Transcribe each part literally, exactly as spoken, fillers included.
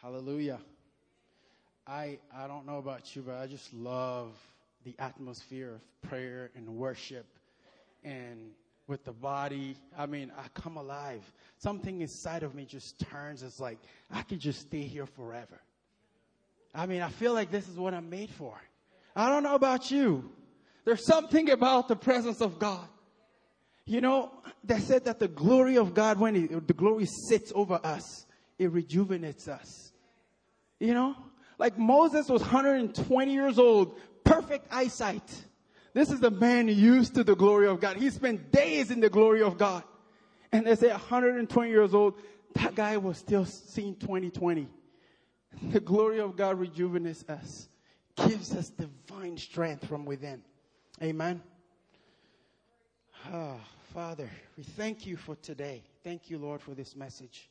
Hallelujah. I I don't know about you, but I just love the atmosphere of prayer and worship and with the body. I mean, I come alive. Something inside of me just turns. It's like, I could just stay here forever. I mean, I feel like this is what I'm made for. I don't know about you. There's something about the presence of God. You know, they said that the glory of God, when it, the glory sits over us, it rejuvenates us. You know, like Moses was one hundred twenty years old, perfect eyesight. This is the man used to the glory of God. He spent days in the glory of God. And they say one hundred twenty years old, that guy was still seeing twenty twenty. The glory of God rejuvenates us, gives us divine strength from within. Amen. Ah, Father, we thank you for today. Thank you, Lord, for this message.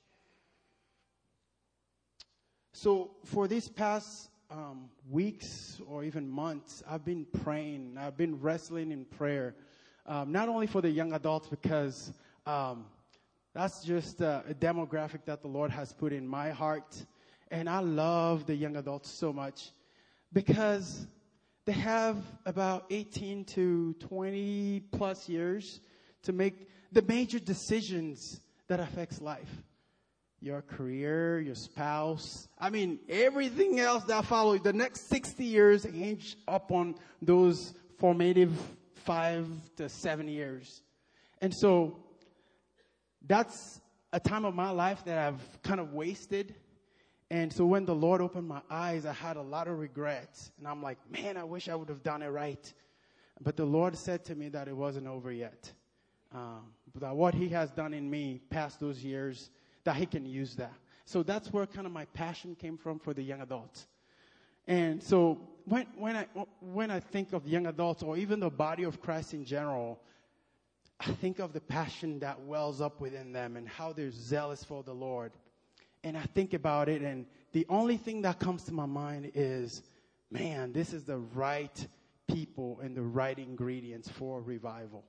So for these past um, weeks or even months, I've been praying. I've been wrestling in prayer, um, not only for the young adults, because um, that's just uh, a demographic that the Lord has put in my heart. And I love the young adults so much because they have about eighteen to twenty plus years to make the major decisions that affects life. Your career, your spouse. I mean, everything else that follows. The next sixty years hinge upon those formative five to seven years. And so that's a time of my life that I've kind of wasted. And so when the Lord opened my eyes, I had a lot of regrets. And I'm like, man, I wish I would have done it right. But the Lord said to me that it wasn't over yet. Um, that what he has done in me past those years, that he can use that. So that's where kind of my passion came from for the young adults. And so when when I when I think of young adults or even the body of Christ in general, I think of the passion that wells up within them and how they're zealous for the Lord. And I think about it, and the only thing that comes to my mind is, man, this is the right people and the right ingredients for revival.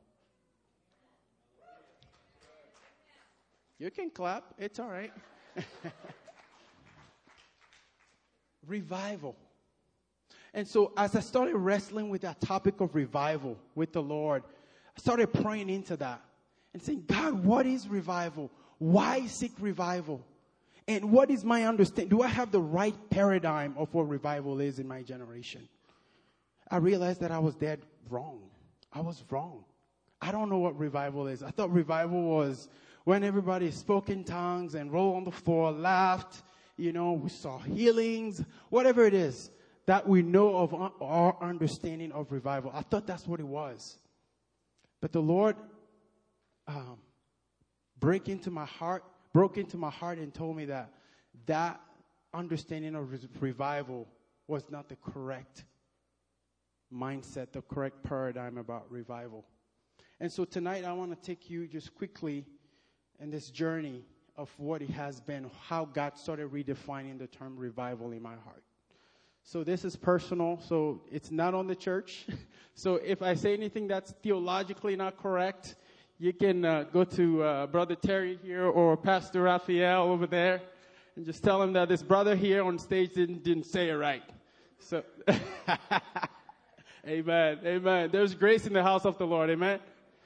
You can clap. It's all right. Revival. And so as I started wrestling with that topic of revival with the Lord, I started praying into that and saying, God, what is revival? Why seek revival? And what is my understanding? Do I have the right paradigm of what revival is in my generation? I realized that I was dead wrong. I was wrong. I don't know what revival is. I thought revival was when everybody spoke in tongues and rolled on the floor, laughed, you know, we saw healings, whatever it is that we know of our understanding of revival. I thought that's what it was. But the Lord um, broke into my heart, broke into my heart and told me that that understanding of revival was not the correct mindset, the correct paradigm about revival. And so tonight I want to take you just quickly in this journey of what it has been, how God started redefining the term revival in my heart. So this is personal, so it's not on the church. So if I say anything that's theologically not correct, you can uh, go to uh, Brother Terry here or Pastor Raphael over there and just tell him that this brother here on stage didn't, didn't say it right. So, amen, amen. There's grace in the house of the Lord, amen.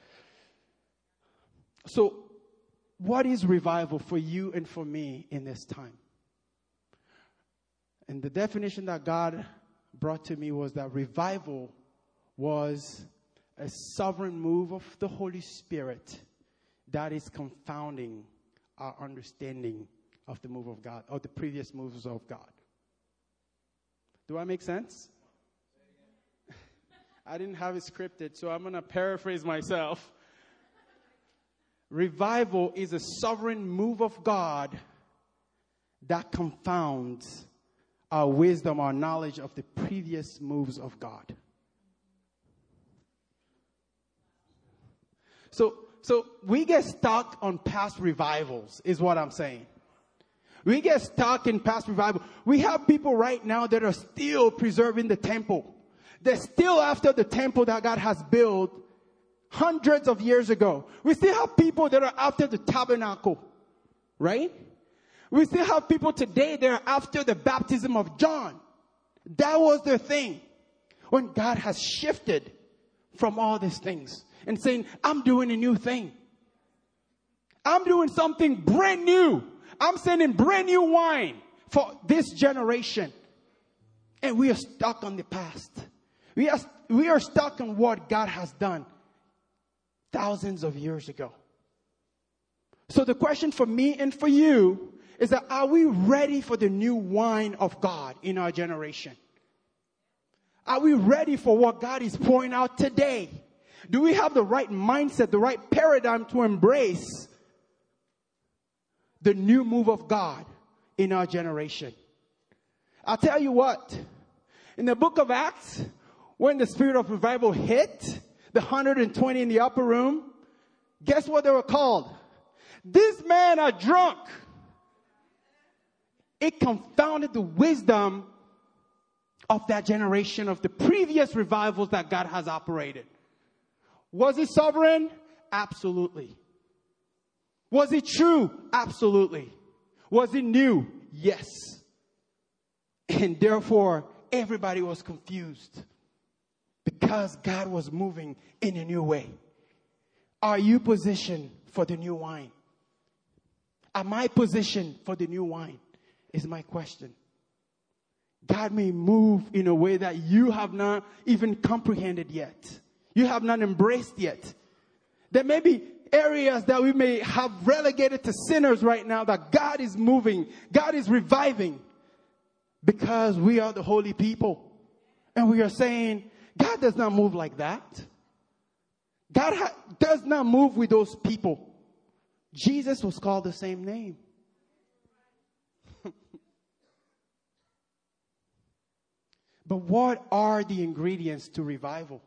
So, what is revival for you and for me in this time? And the definition that God brought to me was that revival was a sovereign move of the Holy Spirit that is confounding our understanding of the move of God, or the previous moves of God. Do I make sense? I didn't have it scripted, so I'm going to paraphrase myself. Revival is a sovereign move of God that confounds our wisdom, our knowledge of the previous moves of God. So, so we get stuck on past revivals, is what I'm saying. We get stuck in past revival. We have people right now that are still preserving the temple. They're still after the temple that God has built hundreds of years ago. We still have people that are after the tabernacle, right? We still have people today that are after the baptism of John. That was their thing. When God has shifted from all these things and saying, I'm doing a new thing. I'm doing something brand new. I'm sending brand new wine for this generation. And we are stuck on the past. We are, we are stuck on what God has done thousands of years ago. So the question for me and for you is that, are we ready for the new wine of God in our generation? Are we ready for what God is pouring out today? Do we have the right mindset, the right paradigm to embrace the new move of God in our generation? I'll tell you what, in the book of Acts, when the spirit of revival hit the one hundred twenty in the upper room, guess what they were called? These men are drunk. It confounded the wisdom of that generation, of the previous revivals that God has operated. Was it sovereign? Absolutely. Was it true? Absolutely. Was it new? Yes. And therefore, everybody was confused because God was moving in a new way. Are you positioned for the new wine? Am I positioned for the new wine? Is my question. God may move in a way that you have not even comprehended yet. You have not embraced yet. There may be areas that we may have relegated to sinners right now that God is moving. God is reviving because we are the holy people. And we are saying, God does not move like that. God ha- does not move with those people. Jesus was called the same name. But what are the ingredients to revival?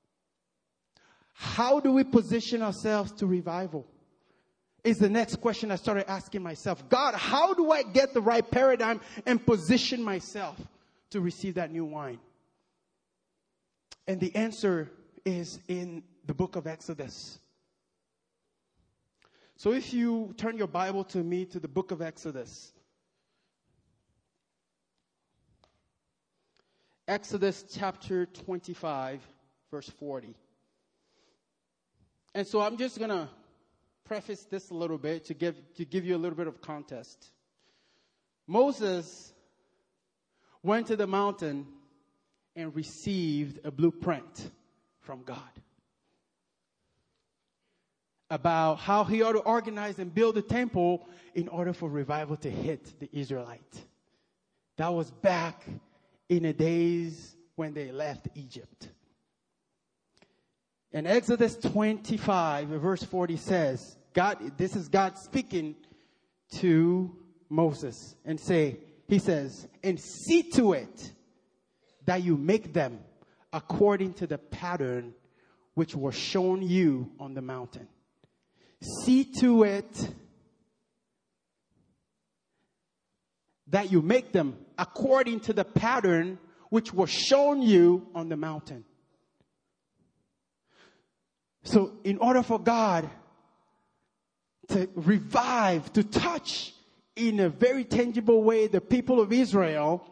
How do we position ourselves to revival? Is the next question I started asking myself. God, how do I get the right paradigm and position myself to receive that new wine? And the answer is in the book of Exodus. So if you turn your Bible to me to the book of Exodus. Exodus chapter twenty-five, verse forty. And so I'm just going to preface this a little bit to give, to give you a little bit of context. Moses went to the mountain and received a blueprint from God about how he ought to organize and build a temple in order for revival to hit the Israelites. That was back in the days when they left Egypt. And Exodus twenty-five, verse forty says, God, this is God speaking to Moses and say, he says, and see to it that you make them according to the pattern which was shown you on the mountain. See to it that you make them according to the pattern which was shown you on the mountain. So in order for God to revive, to touch in a very tangible way the people of Israel,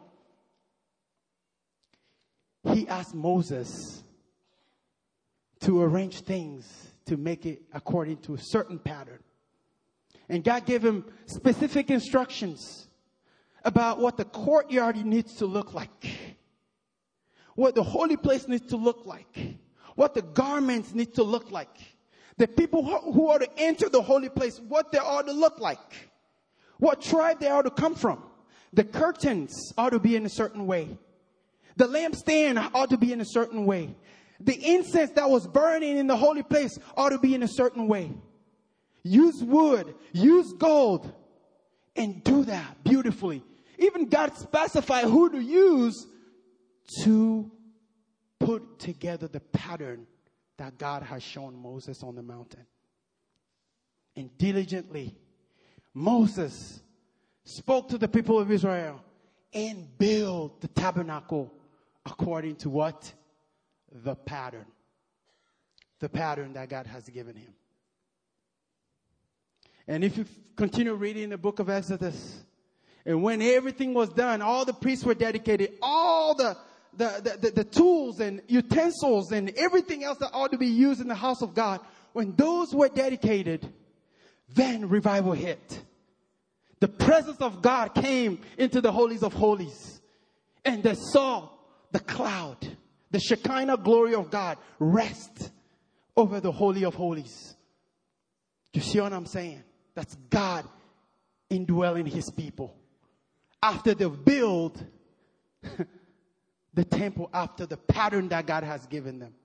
he asked Moses to arrange things to make it according to a certain pattern. And God gave him specific instructions about what the courtyard needs to look like, what the holy place needs to look like, what the garments need to look like, the people who are to enter the holy place, what they ought to look like, what tribe they ought to come from. The curtains ought to be in a certain way. The lampstand ought to be in a certain way. The incense that was burning in the holy place ought to be in a certain way. Use wood, use gold, and do that beautifully. Even God specified who to use to put together the pattern that God has shown Moses on the mountain. And diligently, Moses spoke to the people of Israel and built the tabernacle according to what? The pattern. The pattern that God has given him. And if you continue reading the book of Exodus, and when everything was done, all the priests were dedicated, all the the, the, the, the tools and utensils and everything else that ought to be used in the house of God, when those were dedicated, then revival hit. The presence of God came into the holies of holies. And they saw the cloud, the Shekinah glory of God rest over the holy of holies. You see what I'm saying? That's God indwelling his people. After they build the temple after the pattern that God has given them.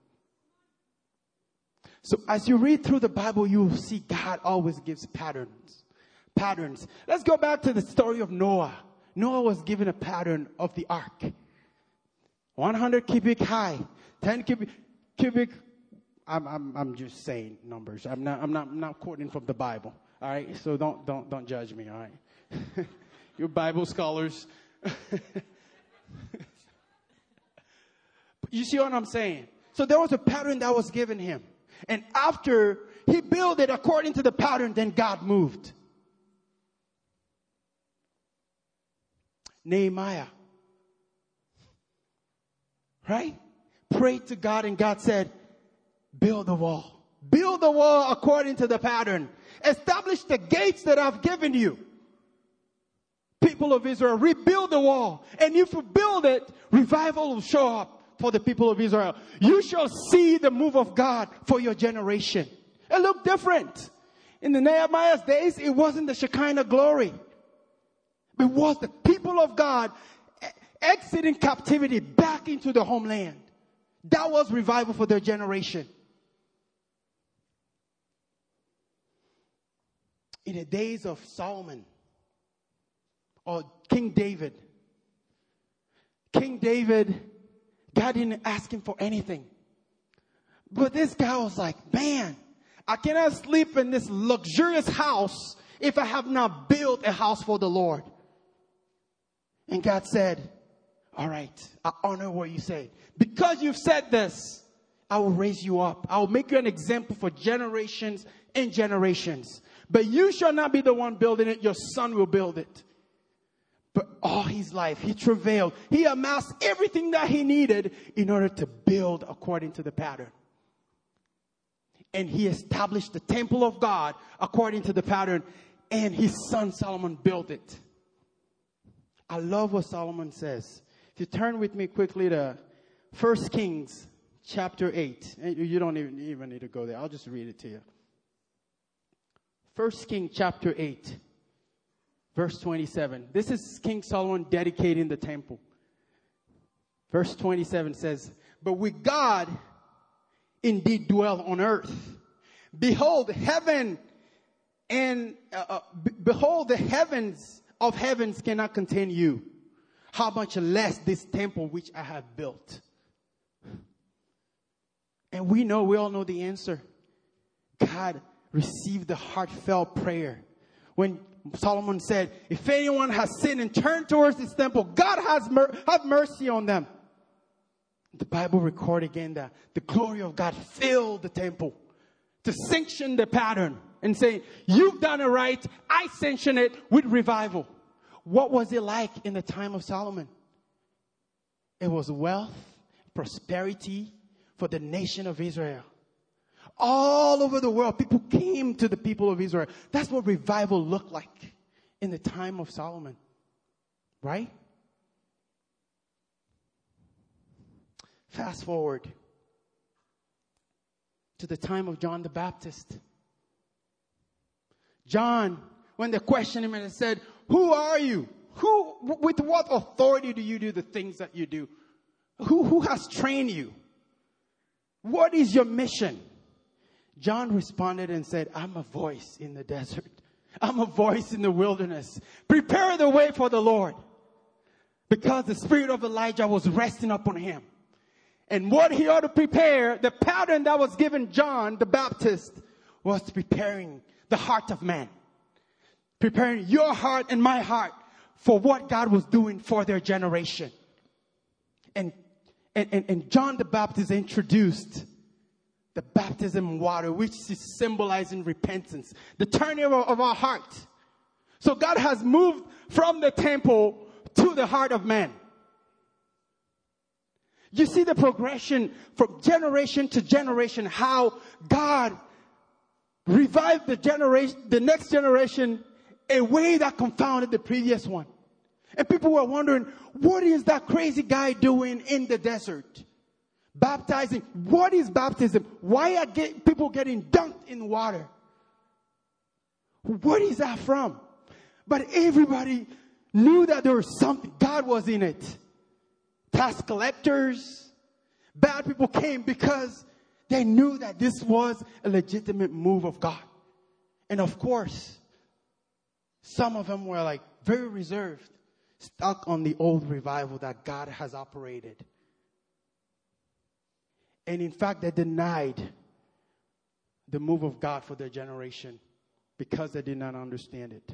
So as you read through the Bible, you will see God always gives patterns. Patterns. Let's go back to the story of Noah. Noah was given a pattern of the ark. one hundred cubic high, ten cubic, cubic. I'm, I'm, I'm just saying numbers. I'm not, I'm not, I'm not quoting from the Bible. All right. So don't, don't, don't judge me. All right. You're Bible scholars. You see what I'm saying? So there was a pattern that was given him. And after he built it according to the pattern, then God moved. Nehemiah. Right? Prayed to God and God said, build the wall. Build the wall according to the pattern. Establish the gates that I've given you. People of Israel, rebuild the wall. And if you build it, revival will show up for the people of Israel. You shall see the move of God for your generation. It looked different. In the Nehemiah's days, it wasn't the Shekinah glory. It was the people of God exiting captivity back into the homeland. That was revival for their generation. In the days of Solomon or King David, King David, God didn't ask him for anything. But this guy was like, man, I cannot sleep in this luxurious house if I have not built a house for the Lord. And God said, all right, I honor what you say. Because you've said this, I will raise you up. I will make you an example for generations and generations. But you shall not be the one building it. Your son will build it. But all his life, he travailed. He amassed everything that he needed in order to build according to the pattern. And he established the temple of God according to the pattern. And his son Solomon built it. I love what Solomon says. If you turn with me quickly to First Kings chapter eight. You don't even, even need to go there. I'll just read it to you. First Kings chapter eight. Verse twenty-seven. This is King Solomon dedicating the temple. Verse twenty-seven says, but with God indeed dwell on earth. Behold, heaven and uh, uh, b- behold, the heavens of heavens cannot contain you. How much less this temple which I have built. And we know, we all know the answer. God received the heartfelt prayer. When Solomon said, if anyone has sinned and turned towards this temple, God has mer- have mercy on them. The Bible records again that the glory of God filled the temple to sanction the pattern and say, you've done it right. I sanction it with revival. What was it like in the time of Solomon? It was wealth, prosperity for the nation of Israel. All over the world, people came to the people of Israel. That's what revival looked like in the time of Solomon. Right? Fast forward to the time of John the Baptist. John, when they questioned him and said, who are you? Who, with what authority do you do the things that you do? Who, who has trained you? What is your mission? John responded and said, I'm a voice in the desert. I'm a voice in the wilderness. Prepare the way for the Lord. Because the spirit of Elijah was resting upon him. And what he ought to prepare, the pattern that was given John the Baptist, was preparing the heart of man. Preparing your heart and my heart for what God was doing for their generation. And, and, and, and John the Baptist introduced the baptism in water, which is symbolizing repentance, the turning of, of our heart. So God has moved from the temple to the heart of man. You see the progression from generation to generation, how God revived the generation, the next generation, a way that confounded the previous one. And people were wondering, what is that crazy guy doing in the desert? Baptizing. What is baptism? Why are get, people getting dunked in water? What is that from? But everybody knew that there was something. God was in it. Tax collectors, bad people came because they knew that this was a legitimate move of God. And of course, some of them were like very reserved, stuck on the old revival that God has operated. And in fact, they denied the move of God for their generation because they did not understand it.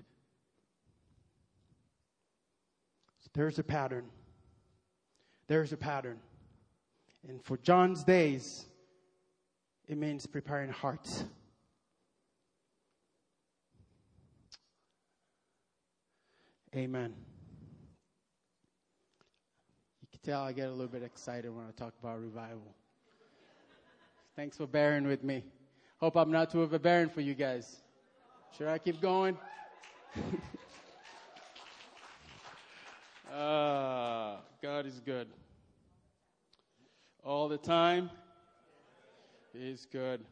So there's a pattern. There's a pattern. And for John's days, it means preparing hearts. Amen. You can tell I get a little bit excited when I talk about revival. Thanks for bearing with me. Hope I'm not too overbearing for you guys. Should I keep going? uh, God is good. All the time, He's good.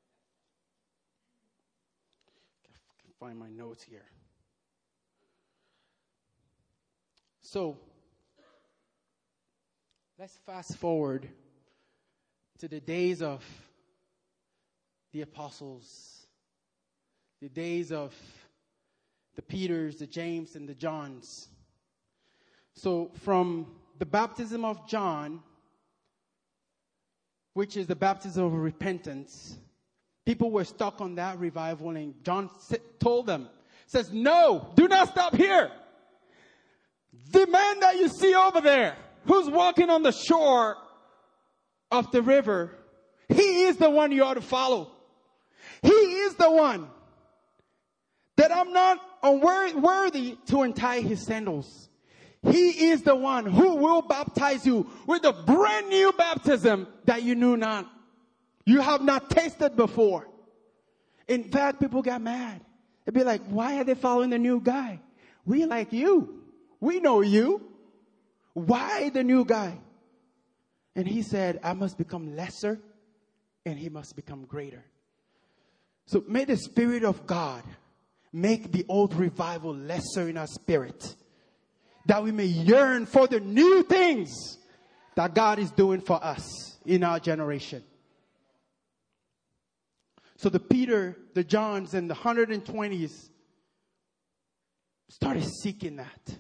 I can find my notes here. So, let's fast forward to the days of the apostles, the days of the Peters, the James, and the Johns. So, from the baptism of John, which is the baptism of repentance, people were stuck on that revival, and John told them, says, no, do not stop here. The man that you see over there, who's walking on the shore of the river, he is the one you ought to follow. He is the one that I'm not unworthy to untie his sandals. He is the one who will baptize you with a brand new baptism that you knew not. You have not tasted before. In fact, people got mad. They'd be like, why are they following the new guy? We like you. We know you. Why the new guy? And he said, I must become lesser and he must become greater. So may the Spirit of God make the old revival lesser in our spirit, that we may yearn for the new things that God is doing for us in our generation. So the Peter, the Johns, and the one hundred twenties started seeking that.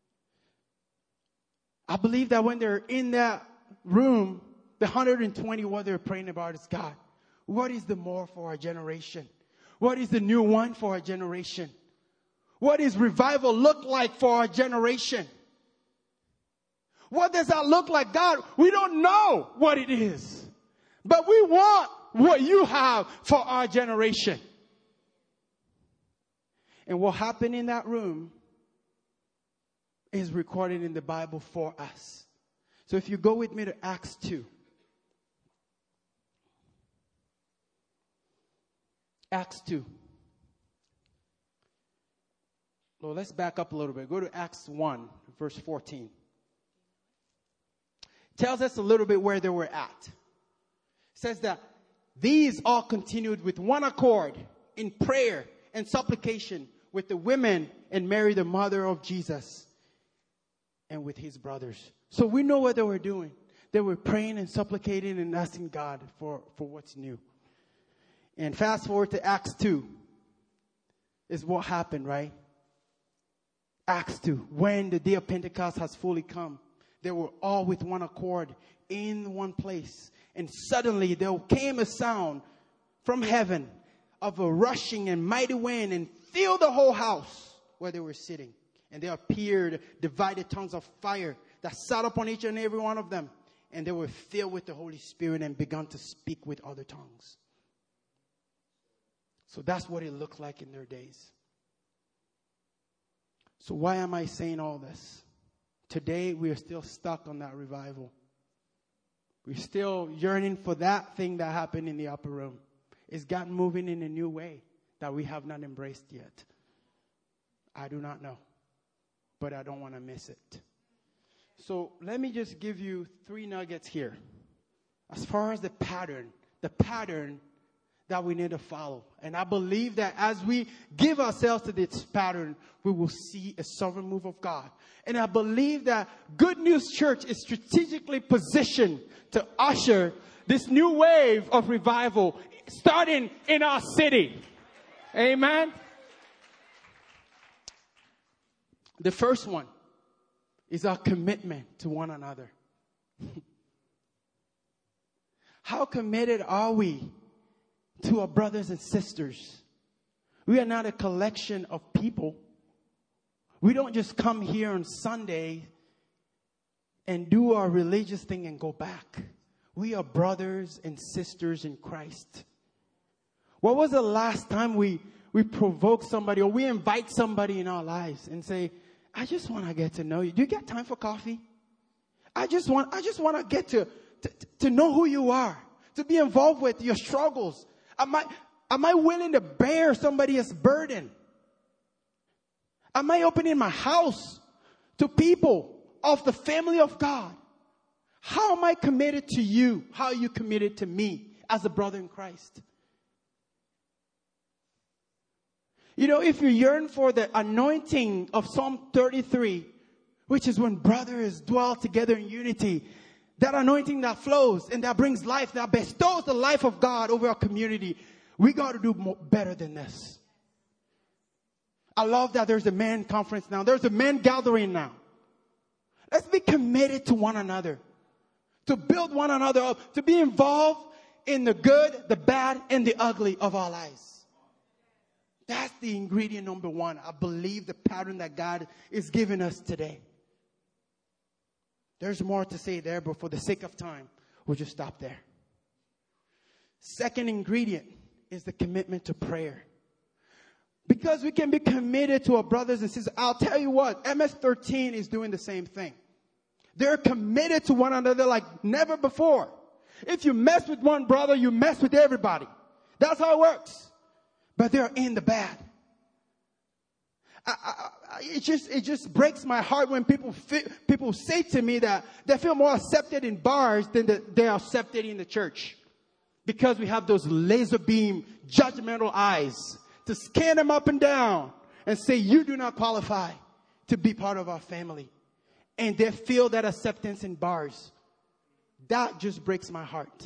I believe that when they're in that room, the one hundred twenty, what they're praying about is, God, what is the more for our generation? What is the new one for our generation? What does revival look like for our generation? What does that look like? God, we don't know what it is, but we want what you have for our generation. And what happened in that room is recorded in the Bible for us. So if you go with me to Acts two. Acts two. Well, let's back up a little bit. Go to Acts one, verse fourteen. Tells us a little bit where they were at. It says that these all continued with one accord in prayer and supplication with the women and Mary, the mother of Jesus, and with his brothers. So we know what they were doing. They were praying and supplicating and asking God for, for what's new. And fast forward to Acts two is what happened, right? Acts two, when the day of Pentecost has fully come, they were all with one accord in one place. And suddenly there came a sound from heaven of a rushing and mighty wind and filled the whole house where they were sitting. And there appeared divided tongues of fire that sat upon each and every one of them. and they were filled with the Holy Spirit and began to speak with other tongues. So that's what it looked like in their days. So why am I saying all this? Today, we are still stuck on that revival. We're still yearning for that thing that happened in the upper room. It's gotten moving in a new way that we have not embraced yet. I do not know, but I don't want to miss it. So let me just give you three nuggets here. As far as the pattern, the pattern that we need to follow. And I believe that as we give ourselves to this pattern, we will see a sovereign move of God. And I believe that Good News Church is strategically positioned to usher this new wave of revival starting in our city. Amen. The first one is our commitment to one another. How committed are we to our brothers and sisters? We are not a collection of people. We don't just come here on Sunday and do our religious thing and go back. We are brothers and sisters in Christ. What was the last time we, we provoke somebody or we invite somebody in our lives and say, I just want to get to know you. Do you get time for coffee? I just want, I just want to get to, to, to know who you are, to be involved with your struggles. Am I, am I willing to bear somebody else's burden? Am I opening my house to people of the family of God? How am I committed to you? How are you committed to me as a brother in Christ? You know, if you yearn for the anointing of Psalm thirty-three, which is when brothers dwell together in unity, that anointing that flows and that brings life, that bestows the life of God over our community, we got to do more, better than this. I love that there's a men conference now. There's a men gathering now. Let's be committed to one another, to build one another up, to be involved in the good, the bad, and the ugly of our lives. That's the ingredient number one. I believe the pattern that God is giving us today. There's more to say there, but for the sake of time, we'll just stop there. Second ingredient is the commitment to prayer. Because we can be committed to our brothers and sisters. I'll tell you what, M S thirteen is doing the same thing. They're committed to one another like never before. If you mess with one brother, you mess with everybody. That's how it works. But they're in the bad. I, I, I, it just it just breaks my heart when people feel, people say to me that they feel more accepted in bars than the, they are accepted in the church, because we have those laser beam judgmental eyes to scan them up and down and say you do not qualify to be part of our family, and they feel that acceptance in bars. That just breaks my heart.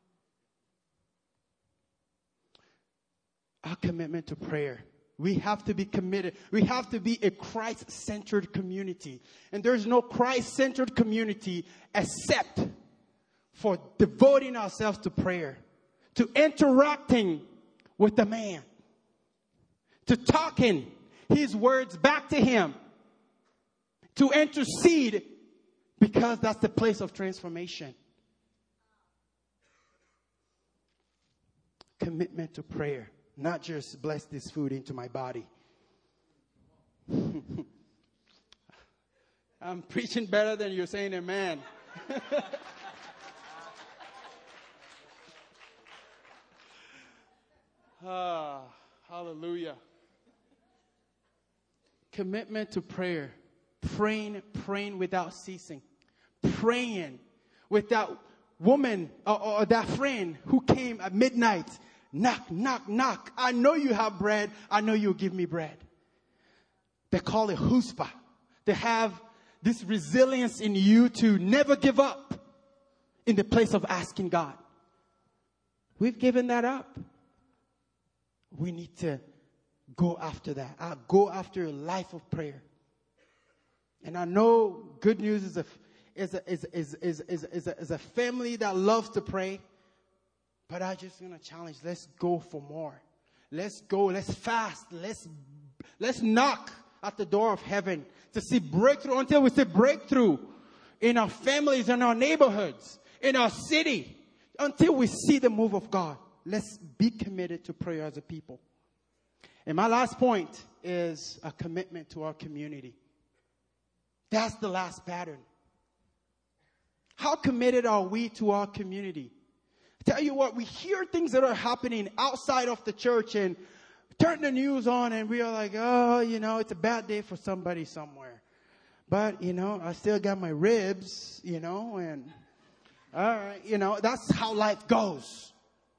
Our commitment to prayer. We have to be committed. We have to be a Christ-centered community. And there's no Christ-centered community except for devoting ourselves to prayer, to interacting with the man, to talking his words back to him, to intercede, because that's the place of transformation. Commitment to prayer. Not just bless this food into my body. I'm preaching better than you're saying amen. Ah, hallelujah. Commitment to prayer. Praying, praying without ceasing. Praying with that woman or, or that friend who came at midnight. Knock, knock, knock. I know you have bread. I know you'll give me bread. They call it chutzpah. They have this resilience in you to never give up in the place of asking God. We've given that up. We need to go after that. I go after a life of prayer. And I know Good News is a, is a, is, is, is, is, is a, is a family that loves to pray. But I just going to challenge, let's go for more. Let's go, let's fast. Let's, let's knock at the door of heaven to see breakthrough. Until we see breakthrough, in our families, in our neighborhoods, in our city, until we see the move of God. Let's be committed to prayer as a people. And my last point is a commitment to our community. That's the last pattern. How committed are we to our community? I tell you what, we hear things that are happening outside of the church and turn the news on and we are like, oh, you know, it's a bad day for somebody somewhere. But, you know, I still got my ribs, you know, and all right, you know, that's how life goes.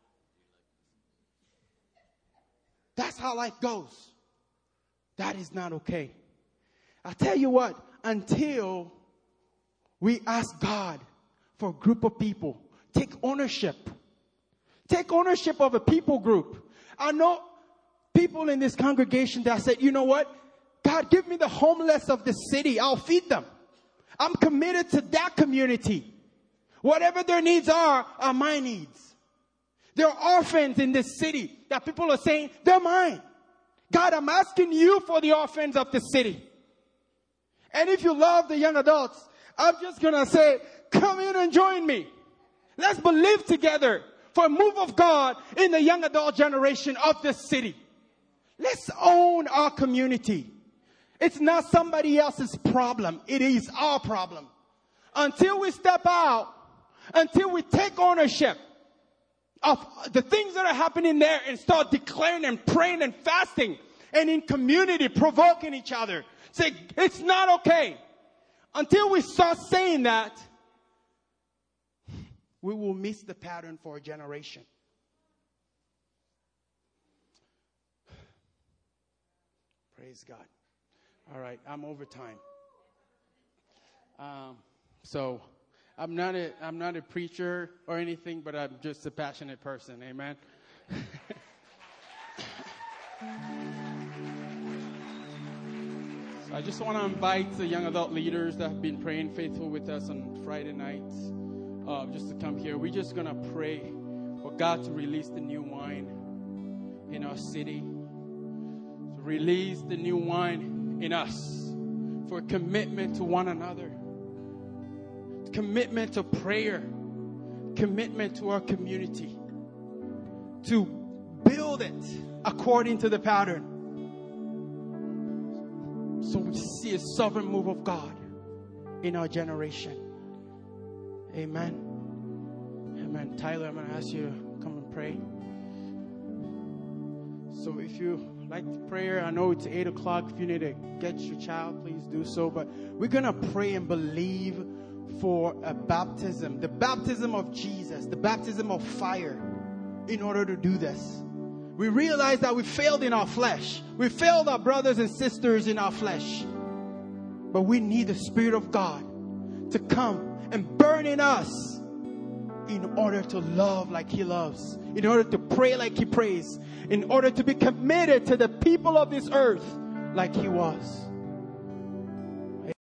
That's how life goes. That is not okay. I tell you what, until we ask God for a group of people, take ownership. Take ownership of a people group. I know people in this congregation that said, you know what? God, give me the homeless of the city. I'll feed them. I'm committed to that community. Whatever their needs are, are my needs. There are orphans in this city that people are saying, they're mine. God, I'm asking you for the orphans of the city. And if you love the young adults, I'm just going to say, come in and join me. Let's believe together for a move of God in the young adult generation of this city. Let's own our community. It's not somebody else's problem. It is our problem. Until we step out, until we take ownership of the things that are happening there and start declaring and praying and fasting and in community provoking each other. Say, it's not okay. Until we start saying that, we will miss the pattern for a generation. Praise God. All right, I'm over time. Um, so I'm not a I'm not a preacher or anything, but I'm just a passionate person. Amen. So I just want to invite the young adult leaders that have been praying faithful with us on Friday nights, uh, just to come here. We're just gonna pray for God to release the new wine in our city, to release the new wine in us, for commitment to one another, commitment to prayer, commitment to our community, to build it according to the pattern, so we see a sovereign move of God in our generation. Amen. Amen. Tyler, I'm going to ask you to come and pray. So if you like prayer, I know it's eight o'clock. If you need to get your child, please do so. But we're going to pray and believe for a baptism, the baptism of Jesus, the baptism of fire, in order to do this. We realize that we failed in our flesh. We failed our brothers and sisters in our flesh. But we need the Spirit of God to come and burn in us in order to love like He loves, in order to pray like He prays, in order to be committed to the people of this earth like He was.